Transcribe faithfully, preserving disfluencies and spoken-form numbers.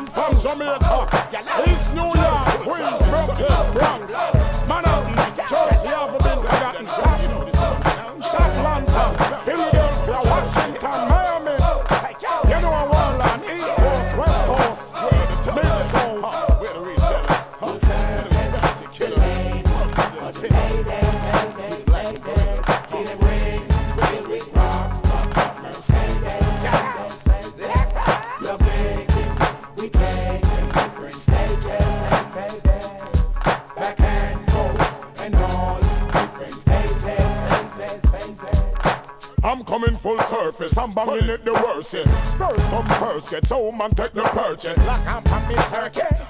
man from Jamaica, East New York, Queens, Brooklyn, Bronx, Manhattan, Jersey, have been forgotten. Atlanta, Philadelphia, Washington, Miami. You know a Warland, East Coast, West Coast, Mid South. Where the real fellas, who's that? To kill them. I'm coming full surface, I'm banging it the worstest. First come first, get so man take the purchase. Like I'm on me circuit,